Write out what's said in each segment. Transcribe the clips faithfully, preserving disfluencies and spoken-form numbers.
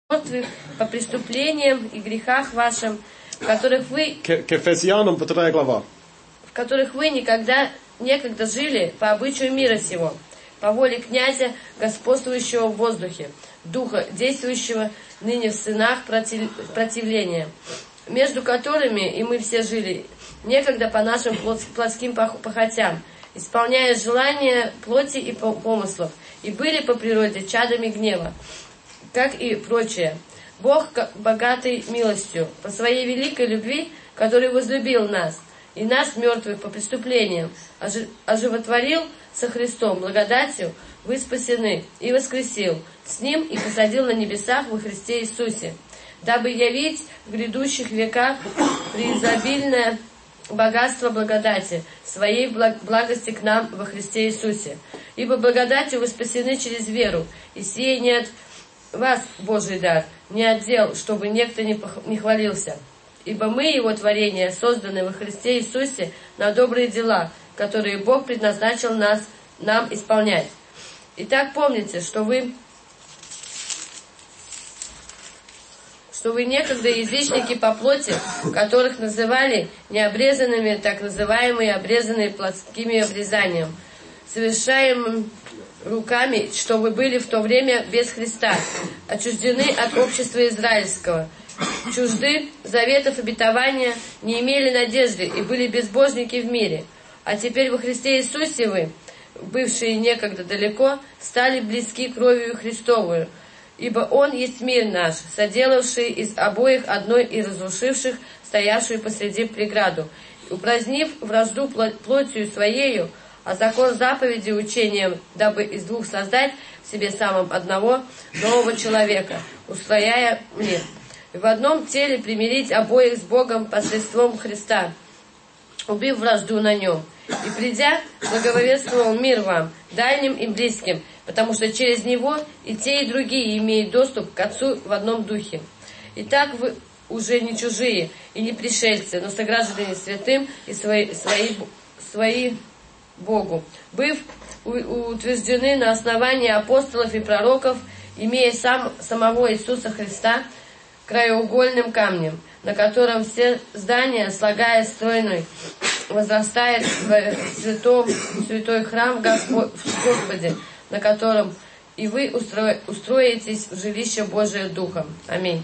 мертвых по преступлениям и грехах вашим, в которых вы, К, к Ефесянам, вторая глава. в которых вы никогда некогда жили по обычаю мира сего, по воле князя, господствующего в воздухе, духа, действующего ныне в сынах против, противления, между которыми и мы все жили, некогда по нашим плотским похотям, исполняя желания плоти и помыслов, и были по природе чадами гнева, как и прочее. Бог, богатый милостью, по своей великой любви, который возлюбил нас, и нас, мертвых по преступлениям, оживотворил со Христом, благодатью вы спасены, и воскресил с Ним, и посадил на небесах во Христе Иисусе, дабы явить в грядущих веках преизобильное богатство благодати, своей благости к нам во Христе Иисусе. Ибо благодатью вы спасены через веру, и сие не от вас Божий дар, не от дел, чтобы некто не, пох... не хвалился. Ибо мы, Его творение, созданы во Христе Иисусе на добрые дела, которые Бог предназначил нас, нам исполнять. Итак, помните, что вы, что вы некогда язычники по плоти, которых называли необрезанными, так называемые обрезанные плотскими обрезанием, совершаемым руками, что вы были в то время без Христа, отчуждены от общества израильского, чужды заветов обетования, не имели надежды и были безбожники в мире. А теперь во Христе Иисусе вы, бывшие некогда далеко, стали близки кровью Христовую, ибо Он есть мир наш, соделавший из обоих одной и разрушивших стоявшую посреди преграду, упразднив вражду плотью своею, а закон заповеди учением, дабы из двух создать в себе самом одного нового человека, устрояя мир. И в одном теле примирить обоих с Богом посредством Христа, убив вражду на нем. И придя, благовествовал мир вам, дальним и близким, потому что через него и те, и другие имеют доступ к Отцу в одном духе. Итак, вы уже не чужие и не пришельцы, но сограждане святым и свои, свои, свои Богу, быв утверждены на основании апостолов и пророков, имея сам, самого Иисуса Христа краеугольным камнем, на котором все здания, слагаясь стройной, возрастает в святом, святой храм в Господе, на котором и вы устро, устроитесь в жилище Божие Духом. Аминь.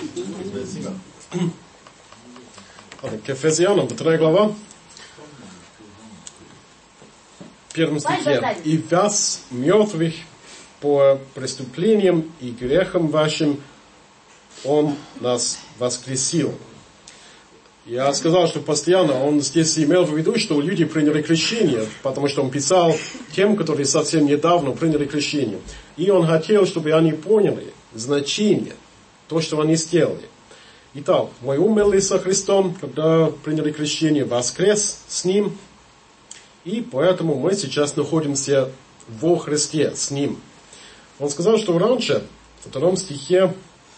К Ефесянам, вторая глава. В первом стихе. «И вас, мертвых по преступлениям и грехам вашим, Он нас воскресил». Я сказал, что постоянно он здесь имел в виду, что люди приняли крещение, потому что он писал тем, которые совсем недавно приняли крещение. И он хотел, чтобы они поняли значение, то, что они сделали. Итак, мы умерли со Христом, когда приняли крещение, воскрес с Ним, и поэтому мы сейчас находимся во Христе с Ним. Он сказал, что раньше, в втором стихе,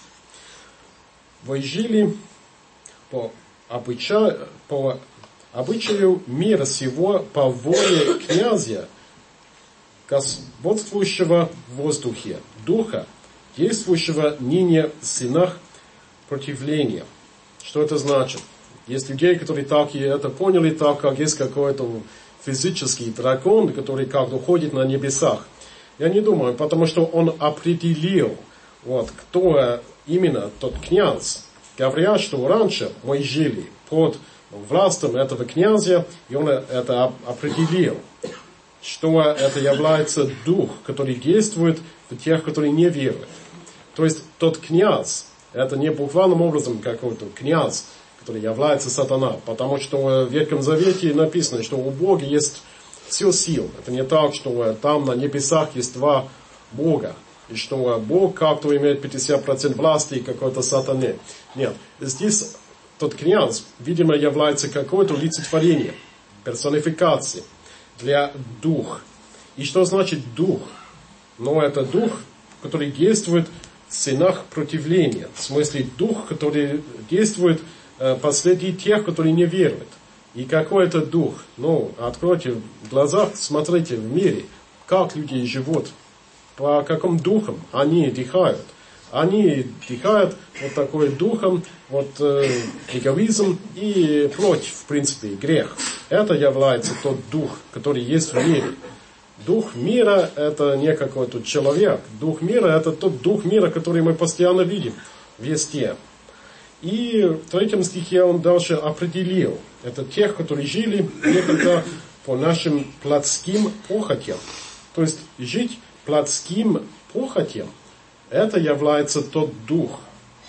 вы жили по обычаю, по обычаю мира сего, по воле князя, господствующего в воздухе, духа, действующего ныне в сынах противления. Что это значит? Есть людей, которые так и это поняли, так как есть какой-то физический дракон, который как-то ходит на небесах. Я не думаю, потому что он определил, вот, кто именно тот князь, говоря, что раньше мы жили под властью этого князя, и он это определил, что это является дух, который действует в тех, которые не веруют. То есть тот князь, это не буквальным образом какой-то князь, который является сатана, потому что в Ветхом Завете написано, что у Бога есть все сил. Это не так, что там на небесах есть два Бога, и что Бог как-то имеет пятьдесят процентов власти и какой-то сатаны. Нет, здесь тот князь, видимо, является какое-то олицетворение, персонификация для духа. И что значит дух? Ну, это дух, который действует в сынах противления. В смысле, дух, который действует э, посреди тех, которые не веруют. И какой это дух? Ну, откройте в глазах, смотрите в мире, как люди живут, по каким духам они дыхают. Они дыхают вот такой духом, вот э, эгоизм и плоть, в принципе, грех. Это является тот дух, который есть в мире. Дух мира это не какой-то человек. Дух мира это тот дух мира, который мы постоянно видим везде. И в третьем стихе он дальше определил. Это тех, которые жили некогда по нашим плотским похотям. То есть жить плотским похотям, это является тот дух.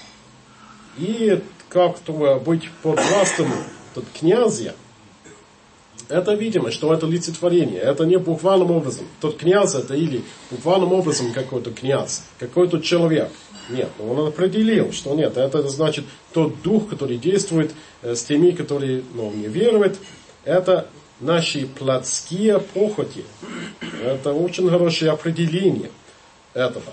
И как-то быть под властью тот князя, это видимо, что это олицетворение. Это не буквальным образом. Тот князь это или буквальным образом какой-то князь, какой-то человек. Нет, он определил, что нет. Это значит тот дух, который действует с теми, которые ну, не веруют. Это наши плотские похоти. Это очень хорошее определение этого.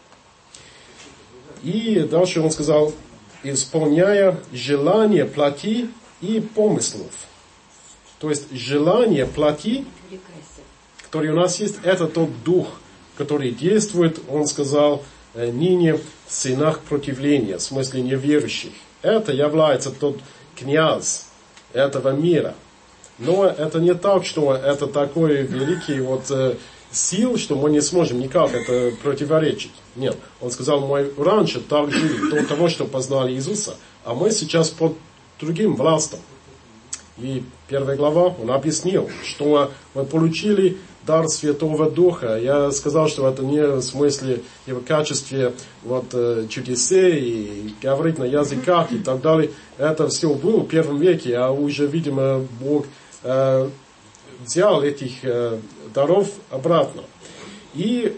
И дальше он сказал, исполняя желания плоти и помыслов. То есть желание плоти, который у нас есть, это тот дух, который действует, он сказал, ныне в сынах противления, в смысле неверующих. Это является тот князь этого мира. Но это не так, что это такой великий вот, э, сил, что мы не сможем никак это противоречить. Нет, он сказал, мы раньше так жили, до того, что познали Иисуса, а мы сейчас под другим властом. И первая глава, он объяснил, что мы получили дар Святого Духа. Я сказал, что это не в смысле и в качестве вот, чудесей, и говорить на языках и так далее. Это все было в первом веке, а уже, видимо, Бог э, взял этих э, даров обратно. И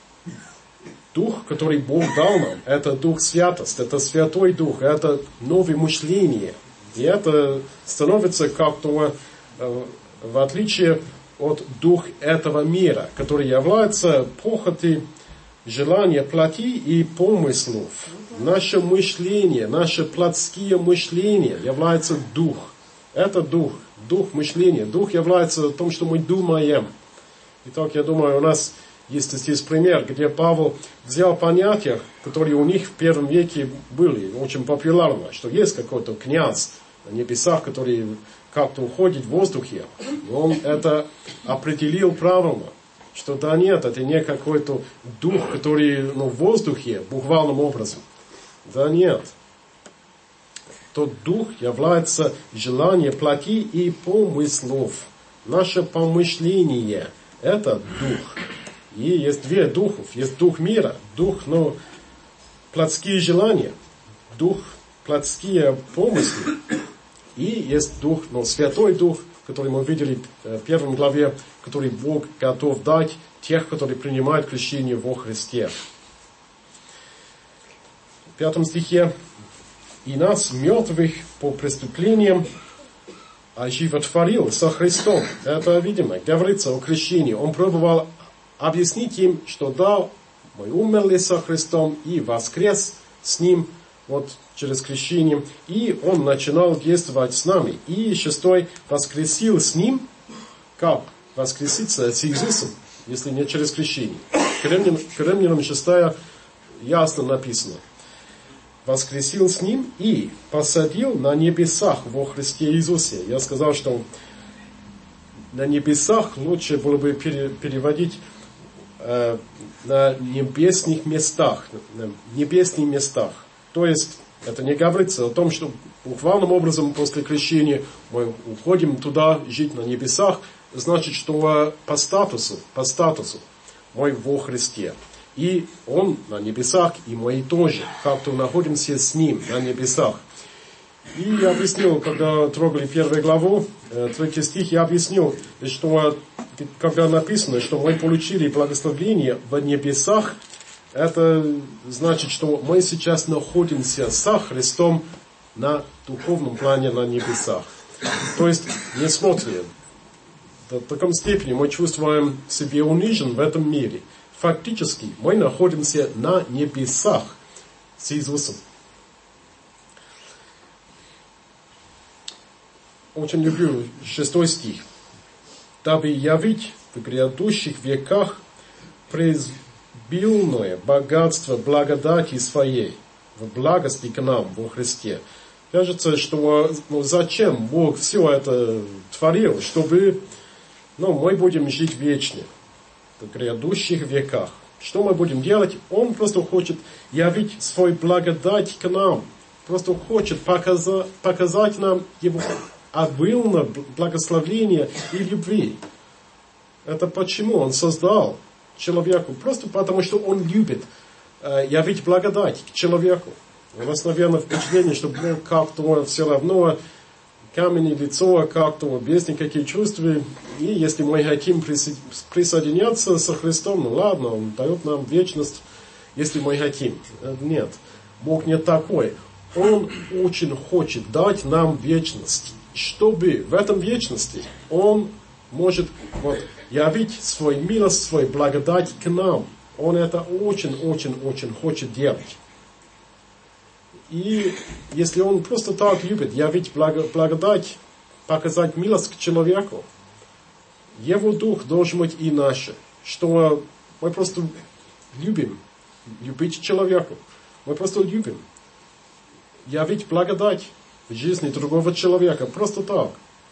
Дух, который Бог дал нам, это Дух Святости, это Святой Дух, это новое мышление. И это становится как-то, э, в отличие от духа этого мира, который является похоти, желания плоти и помыслов. Наше мышление, наше плотские мышления является дух. Это дух, дух мышления. Дух является том, что мы думаем. Итак, я думаю, у нас есть здесь пример, где Павел взял понятия, которые у них в первом веке были, очень популярны, что есть какой-то князь на небесах, который как-то уходит в воздухе. Он это определил правильно, что да нет, это не какой-то дух, который ну, в воздухе, буквальным образом. Да нет. Тот дух является желание плоти и помыслов. Наше помышление – это дух. И есть две духов. Есть дух мира, дух, ну, плотские желания, дух, плотские помыслы. И есть дух, ну, Святой Дух, который мы видели в первой главе, который Бог готов дать тех, которые принимают крещение во Христе. В пятом стихе. «И нас, мертвых по преступлениям, оживотворил со Христом». Это, видимо, говорится о крещении. Он пробовал объяснить им, что да, мы умерли со Христом и воскрес с Ним, вот через крещение, и Он начинал действовать с нами. И шестой, воскресил с Ним, как воскреситься с Иисусом, если не через крещение. Коринфянам шестая ясно написано. Воскресил с Ним и посадил на небесах во Христе Иисусе. Я сказал, что на небесах лучше было бы переводить э, на небесных местах, на небесных местах. То есть, это не говорится о том, что буквальным образом после крещения мы уходим туда жить на небесах, значит, что по статусу, по статусу мы во Христе. И Он на небесах, и мы тоже, как-то находимся с Ним на небесах. И я объяснил, когда трогали первую главу, третий стих, я объяснил, что когда написано, что мы получили благословение в небесах, это значит, что мы сейчас находимся со Христом на духовном плане на небесах. То есть, не смотрим. В таком степени мы чувствуем себя унижен в этом мире. Фактически мы находимся на небесах с Иисусом. Очень люблю шестой стих. «Дабы явить в грядущих веках през, изобильное богатство благодати своей, в благости к нам во Христе. Кажется, что ну, зачем Бог все это творил, чтобы ну, мы будем жить вечно, в грядущих веках. Что мы будем делать? Он просто хочет явить свою благодать к нам. Просто хочет показать, показать нам Его обильное благословение и любви. Это почему Он создал человеку? Просто потому, что Он любит э, явить благодать к человеку. У нас, наверное, впечатление, что Бог как-то все равно камень и лицо, как-то без никаких чувств. И если мы хотим присоединяться со Христом, ну ладно, Он дает нам вечность, если мы хотим. Нет, Бог не такой. Он очень хочет дать нам вечность, чтобы в этом вечности Он может вот, явить свою милость, свою благодать к нам. Он это очень-очень-очень хочет делать. И если Он просто так любит явить благодать, показать милость к человеку, Его Дух должен быть и наш, что мы просто любим любить человека. Мы просто любим явить благодать в жизни другого человека. Просто так.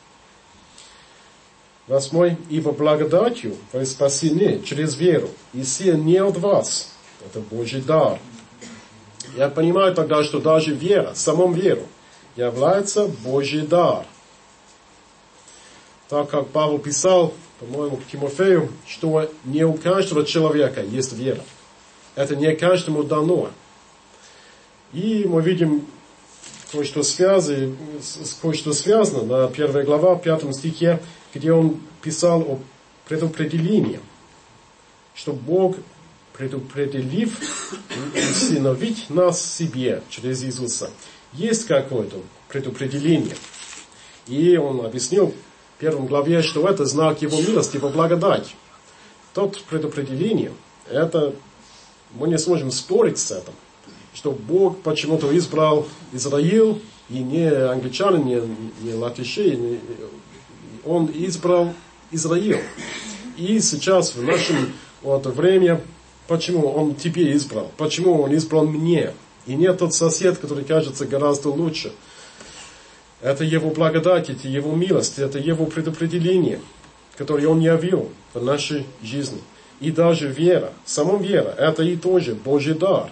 Восьмой. Ибо благодатью вы спасены через веру. И сие не от вас. Это Божий дар. Я понимаю тогда, что даже вера, самом веру, является Божий дар. Так как Павел писал, по-моему, к Тимофею, что не у каждого человека есть вера. Это не каждому дано. И мы видим кое-что связано, кое-что связано на первая глава, в пятом стихе, где он писал о предопределении, что Бог, предопределив усыновить нас себе через Иисуса, есть какое-то предопределение. И он объяснил в первом главе, что это знак Его милости, Его благодать. Тот предопределение, это мы не сможем спорить с этим, что Бог почему-то избрал Израиль, и не англичане, не, не латыши, не, Он избрал Израиль. И сейчас в нашем вот, время, почему Он тебе избрал? Почему Он избрал мне? И не тот сосед, который кажется гораздо лучше. Это Его благодать, это Его милость, это Его предопределение, которое Он явил в нашей жизни. И даже вера, сама вера, это и тоже Божий дар.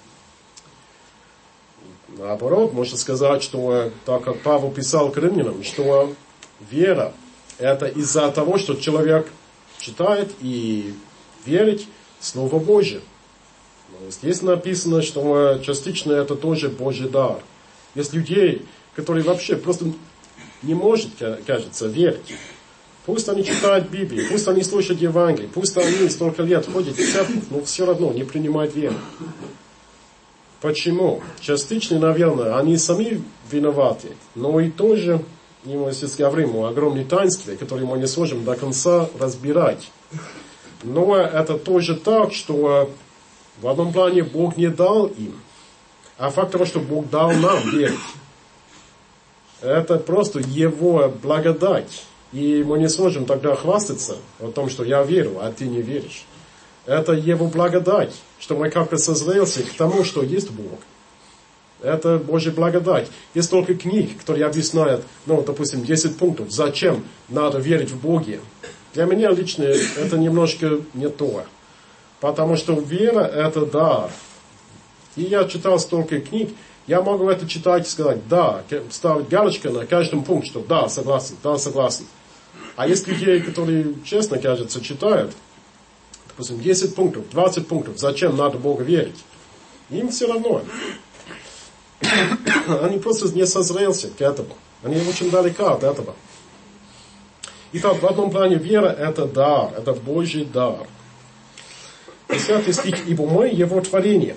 Наоборот, можно сказать, что, так как Павел писал к римлянам, что вера это из-за того, что человек читает и верит в Слово Божие. Здесь написано, что частично это тоже Божий дар. Есть людей, которые вообще просто не может, кажется, верить. Пусть они читают Библию, пусть они слушают Евангелие, пусть они столько лет ходят в церковь, но все равно не принимают веру. Почему? Частично, наверное, они сами виноваты, но и тоже, мы сейчас говорим о огромном таинстве, которое мы не сможем до конца разбирать. Но это тоже так, что в одном плане Бог не дал им, а факт того, что Бог дал нам верить, это просто Его благодать. И мы не сможем тогда хвастаться о том, что я верю, а ты не веришь. Это Его благодать, что мы как-то созрелся к тому, что есть Бог. Это Божья благодать. Есть только книг, которые объясняют, ну, допустим, десять пунктов, зачем надо верить в Бога. Для меня лично это немножко не то. Потому что вера это дар. И я читал столько книг, я могу это читать и сказать, да, ставить галочку на каждом пункте, что да, согласен, да, согласен. А есть людей, которые, честно кажется, читают, допустим, десять пунктов, двадцать пунктов, зачем надо Богу верить. Им все равно. Они просто не созрелся к этому. Они очень далеко от этого. Итак, в одном плане вера это дар, это Божий дар. Десятый стих, ибо мы Его творение.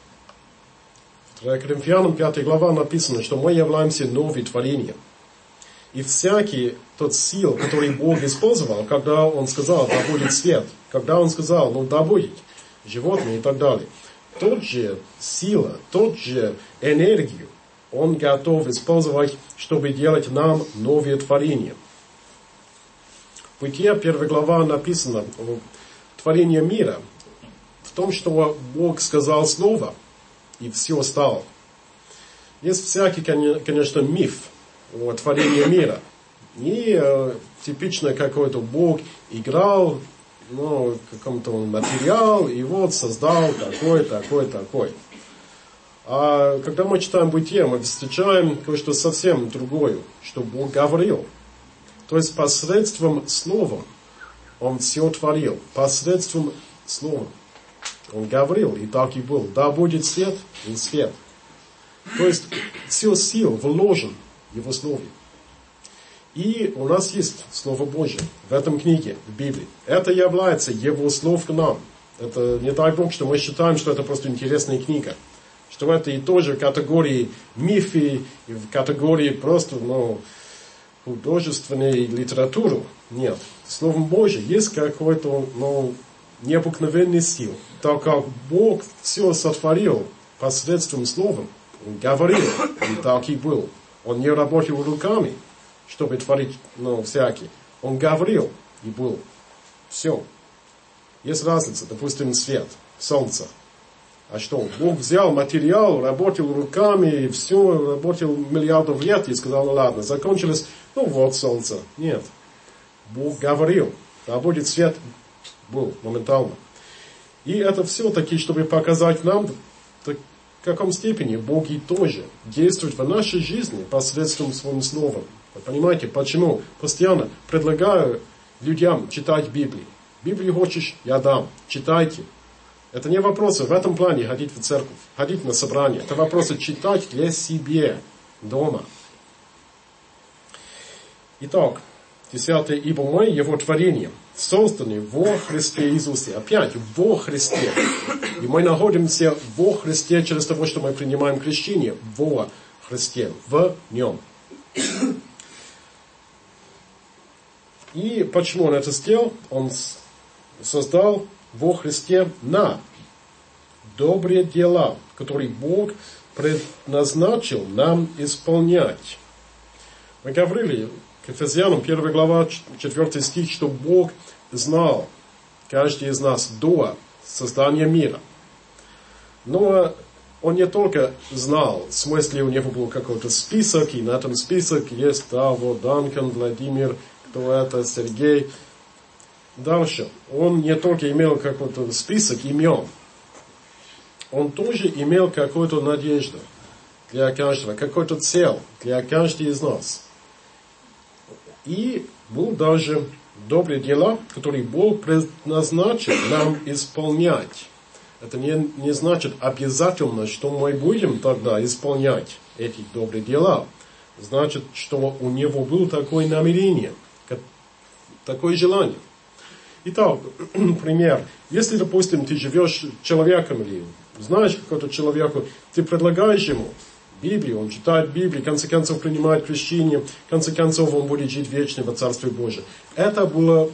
В Коринфянам пятая глава написано, что мы являемся новым творением. И всякий тот сил, который Бог использовал, когда Он сказал, да будет свет, когда Он сказал, ну да будет, животные и так далее, тот же сила, тот же энергию Он готов использовать, чтобы делать нам новые творения. В Бытие первая глава написано о творении мира. В том, что Бог сказал слово, и все стало. Есть всякий, конечно, миф о творении мира. И э, типично какой-то Бог играл, ну, каком-то материал, и вот создал такой, такой, такой. А когда мы читаем Бытие, мы встречаем кое-что совсем другое, что Бог говорил. То есть посредством слова Он все творил. Посредством слова Он говорил, и так и был. Да будет свет, и свет. То есть все сил вложен в Его Слове. И у нас есть Слово Божье в этом книге, в Библии. Это является Его Слов к нам. Это не дай Бог, что мы считаем, что это просто интересная книга. Что это и тоже в категории мифы, и в категории просто, ну, художественной литературы. Нет. Словом Божьим есть какой-то, ну, необыкновенный сил. Так как Бог все сотворил посредством Слова, Он говорил, и так и был. Он не работал руками, чтобы творить, ну, всякие. Он говорил, и был. Все. Есть разница, допустим, свет, солнце. А что? Бог взял материал, работал руками, и все, работал миллиардов лет, и сказал, ну ладно, закончилось, ну вот солнце. Нет. Бог говорил, а будет свет, был моментально. И это все-таки, чтобы показать нам, в каком степени Бог и тоже действует в нашей жизни посредством своим словом. Вы понимаете, почему постоянно предлагаю людям читать Библию. Библию хочешь, я дам, читайте. Это не вопросы в этом плане ходить в церковь, ходить на собрание. Это вопросы читать для себя дома. Итак, десятое. Ибо мы Его творение, созданы во Христе Иисусе. Опять, во Христе. И мы находимся во Христе через то, что мы принимаем крещение во Христе, в Нем. И почему Он это сделал? Он создал во Христе на добрые дела, которые Бог предназначил нам исполнять. Мы говорили к Ефесянам, первая глава, четвёртый стих, что Бог знал каждый из нас до создания мира. Но Он не только знал, в смысле у него был какой-то список, и на этом списке есть, да, вот Данкан, Владимир, кто это, Сергей. Дальше. Он не только имел какой-то список имен, он тоже имел какую-то надежду для каждого, какую-то цель для каждого из нас. И был даже добрые дела, которые Бог предназначил нам исполнять. Это не, не значит обязательно, что мы будем тогда исполнять эти добрые дела. Значит, что у него было такое намерение, такое желание. Итак, пример. Если, допустим, ты живешь человеком или знаешь какого-то человека, ты предлагаешь ему Библию, он читает Библию, в конце концов принимает крещение, в конце концов он будет жить вечно во Царстве Божьем. Это было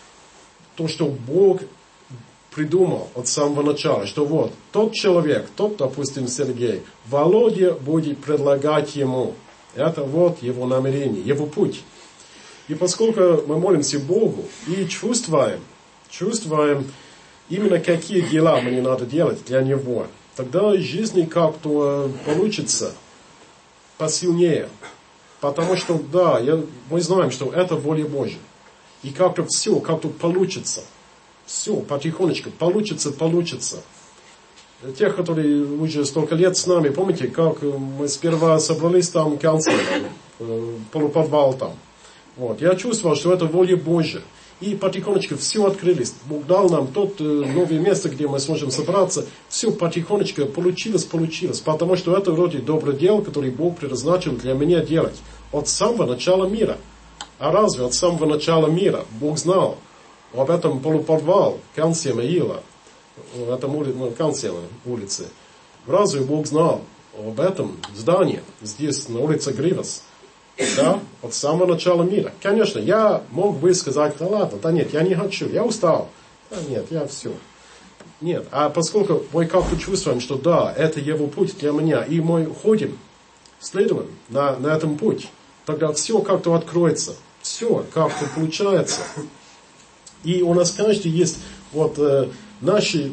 то, что Бог придумал от самого начала, что вот тот человек, тот, допустим, Сергей, Володя будет предлагать ему. Это вот его намерение, его путь. И поскольку мы молимся Богу и чувствуем, чувствуем именно какие дела мне надо делать для Него, тогда в жизни как-то получится посильнее. Потому что, да, я, мы знаем, что это воля Божья. И как-то все, как-то получится. Все, потихонечку, получится, получится. Тех, которые уже столько лет с нами, помните, как мы сперва собрались там, канцлер, полуподвал там. Вот. Я чувствовал, что это воля Божья. И потихонечку все открылись. Бог дал нам тот новое место, где мы сможем собраться. Все потихонечку получилось, получилось. Потому что это вроде доброе дело, которое Бог предназначил для меня делать. От самого начала мира. А разве от самого начала мира Бог знал об этом полуподвал конце Маила, в этом улице, ну, конце улицы? Разве Бог знал об этом здании здесь, на улице Гривас? Да, от самого начала мира. Конечно, я мог бы сказать, да ладно, да нет, я не хочу, я устал. Да нет, я все. Нет, а поскольку мы как-то чувствуем, что да, это его путь для меня, и мы ходим, следуем на, на этом путь, тогда все как-то откроется, все как-то получается. И у нас каждый есть вот э, наши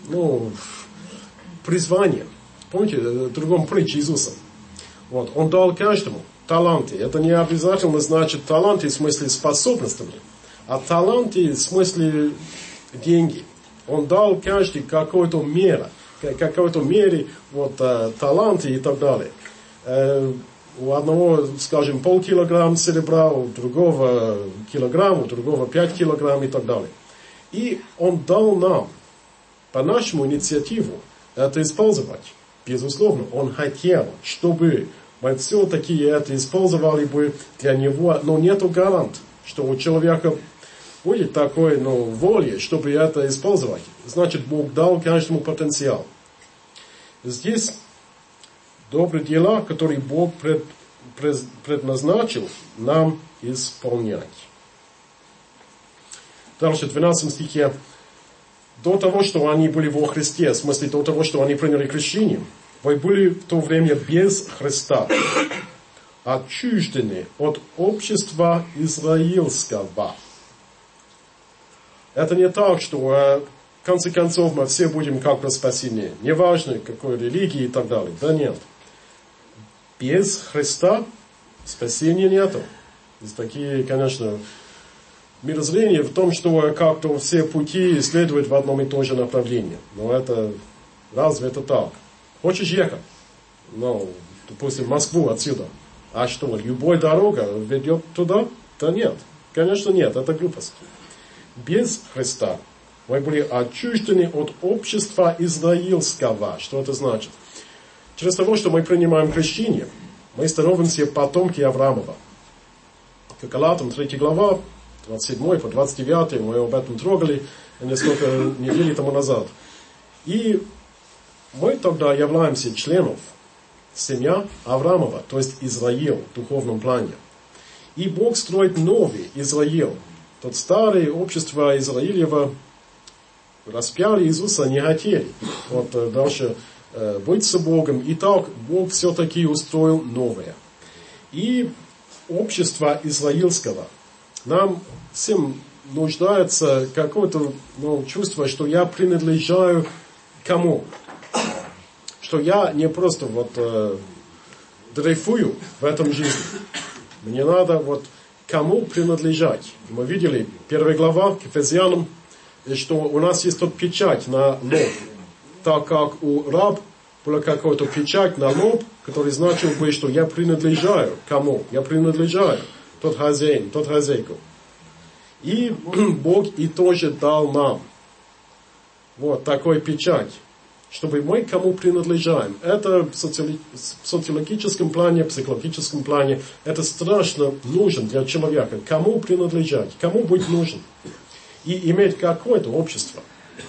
ну, призвание. Помните, в другом притче Иисуса? Вот, Он дал каждому таланты. Это не обязательно значит таланты в смысле способности, а таланты в смысле деньги. Он дал каждый какой-то мере, какой-то мере вот, таланты и так далее. У одного, скажем, полкилограмма серебра, у другого килограмм, у другого пять килограмм и так далее. И Он дал нам, по нашему инициативу, это использовать. Безусловно, Он хотел, чтобы мы все-таки это использовали бы для Него, но нету гарант, что у человека будет такой, ну, воли, чтобы это использовать. Значит, Бог дал каждому потенциал. Здесь добрые дела, которые Бог пред, пред, предназначил нам исполнять. Дальше, в двенадцатом стихе. До того, что они были во Христе, в смысле до того, что они приняли крещение, вы были в то время без Христа, отчуждены от общества израильского. Это не так, что в конце концов мы все будем как бы спасены. Неважно, какой религии и так далее. Да нет. Без Христа спасения нету. Есть такие, конечно, мирозрения в том, что как-то все пути следуют в одном и том же направлении. Но это, разве это так? Хочешь ехать? Ну, допустим, в Москву отсюда. А что, любая дорога ведет туда? Да нет. Конечно нет, это глупость. Без Христа мы были отчуждены от общества израильского. Что это значит? Через того, что мы принимаем крещение, мы становимся потомки Авраамова. К Галатам третья глава, двадцать седьмой по двадцать девятый, мы об этом трогали несколько недель тому назад. И мы тогда являемся членом семьи Авраамова, то есть Израиль в духовном плане. И Бог строит новый Израиль. Тот старое общество Израилева распяли Иисуса, не хотели. Вот дальше э, быть с Богом. И так Бог все-таки устроил новое. И общество израильского. Нам всем нуждается какое-то, ну, чувство, что я принадлежаю кому? Что я не просто вот э, дрейфую в этом жизни. Мне надо вот кому принадлежать. Мы видели, первая глава к Ефесянам, что у нас есть тут печать на лоб. Так как у раб была какая-то печать на лоб, который значил бы, что я принадлежаю кому? Я принадлежаю. Тот хозяин, тот хозяйку. И Бог и тоже дал нам вот такой печать, чтобы мы кому принадлежаем. Это в социали... социологическом плане, в психологическом плане, это страшно нужен для человека. Кому принадлежать, кому быть нужен. И иметь какое-то общество.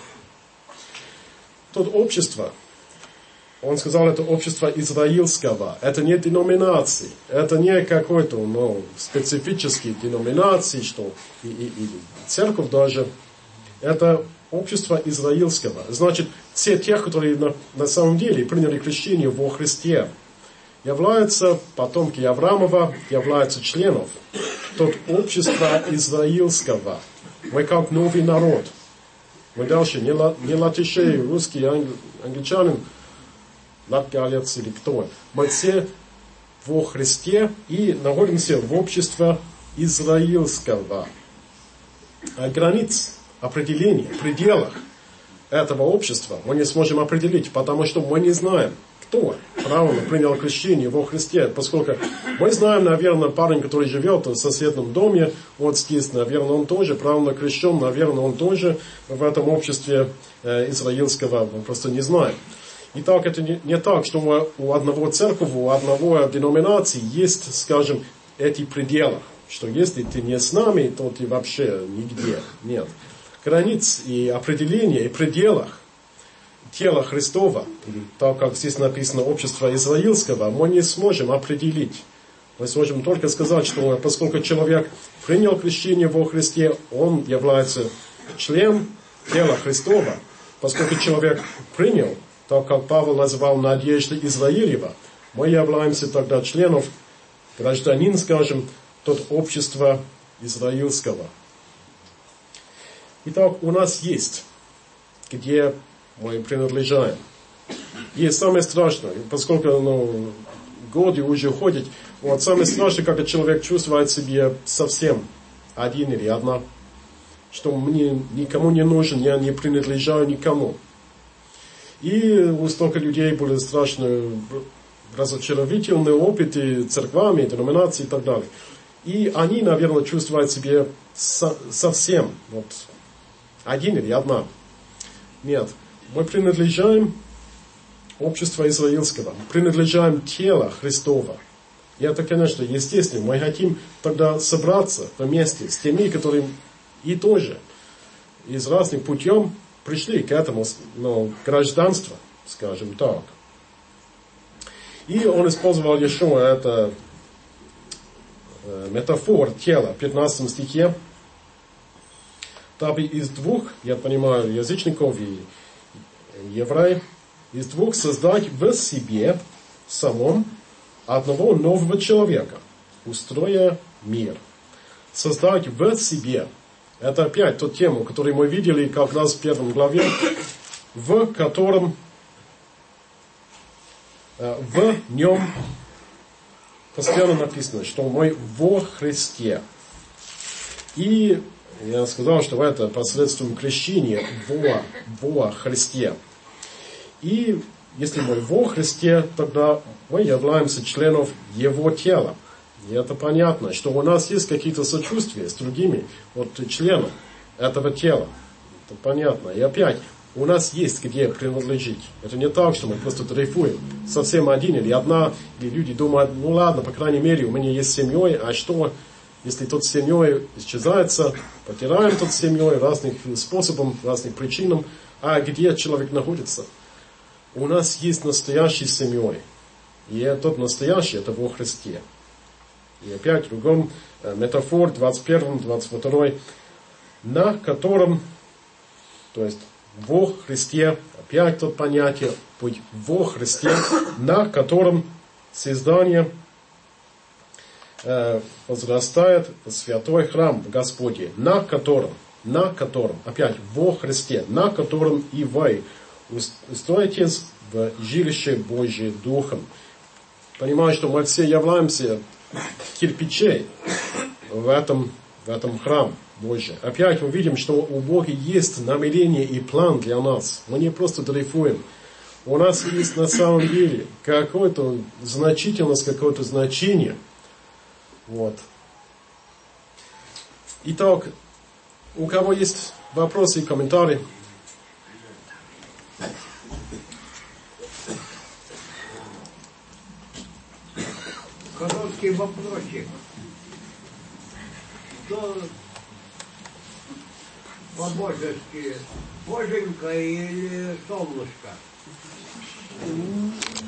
Тут общество, он сказал, это общество израильского. Это не деноминации. Это не какой-то, ну, специфический деноминации, что и, и, и церковь даже. Это общество израильского. Значит, все те, которые на, на самом деле приняли крещение во Христе, являются потомки Авраамова, являются членов тот общества израильского. Мы как новый народ. Мы дальше не, ла, не латыши, русские, англи, англичанин, латгалец или кто. Мы все во Христе и находимся в обществе израильского. А границ, определений, пределах этого общества мы не сможем определить, потому что мы не знаем, кто правильно принял крещение во Христе, поскольку мы знаем, наверное, парень, который живет в соседнем доме, вот здесь, наверное, он тоже правильно крещен, наверное, он тоже в этом обществе э, израильского, мы просто не знаем. И так это не, не так, что мы, у одного церкви, у одного деноминации есть, скажем, эти пределы, что если ты не с нами, то ты вообще нигде. Нет. Границ и определения, и пределах тела Христова, так как здесь написано общество израильского, мы не сможем определить. Мы сможем только сказать, что поскольку человек принял крещение во Христе, он является членом тела Христова. Поскольку человек принял, так как Павел назвал надежды Израилева, мы являемся тогда членом, гражданин, скажем, тот общества израильского. Итак, у нас есть, где мы принадлежаем. И самое страшное, поскольку ну, годы уже ходят, вот самое страшное, когда человек чувствует себя совсем один или одна, что мне никому не нужен, я не принадлежу никому. И у столько людей были страшно разочаровательные опыты церквами, деноминаций и так далее. И они, наверное, чувствуют себя со, совсем вот, один или одна. Нет, мы принадлежаем обществу израильского, принадлежаем телу Христова. И это, конечно, естественно. Мы хотим тогда собраться вместе с теми, которые и тоже из разных путем пришли к этому ну, гражданству, скажем так. И он использовал еще это э, метафор тела в пятнадцатом стихе. Дабы из двух, я понимаю, язычников и евреев, из двух создать в себе самом одного нового человека, устроя мир. Создать в себе. Это опять ту тему, которую мы видели как раз в первом главе, в котором в нем постоянно написано, что мы во Христе. И я сказал, что это посредством крещения во, во Христе. И если мы во Христе, тогда мы являемся членом Его тела. И это понятно, что у нас есть какие-то сочувствия с другими вот, членами этого тела. Это понятно. И опять, у нас есть где принадлежить. Это не так, что мы просто дрейфуем. Совсем один или одна. И люди думают, ну ладно, по крайней мере, у меня есть семья, а что, если тот с семьей исчезается, потеряем тот с семьей разных способом, разных причинам. А где человек находится? У нас есть настоящий семьей. И тот настоящий, это во Христе. И опять в другом э, метафор, двадцать первом, двадцать втором, на котором, то есть во Христе, опять то понятие, быть во Христе, на котором создание э, возрастает святой храм в Господе, на котором, на котором, опять во Христе, на котором и вы устроитесь в жилище Божие Духом. Понимаю, что мы все являемся кирпичей в этом, в этом храме Божьем. Опять мы видим, что у Бога есть намерение и план для нас. Мы не просто дрейфуем. У нас есть на самом деле какое-то значительность, какое-то значение. Вот. Итак, у кого есть вопросы и комментарии? Короткий вопросик. Что по-божески, боженька или солнышко?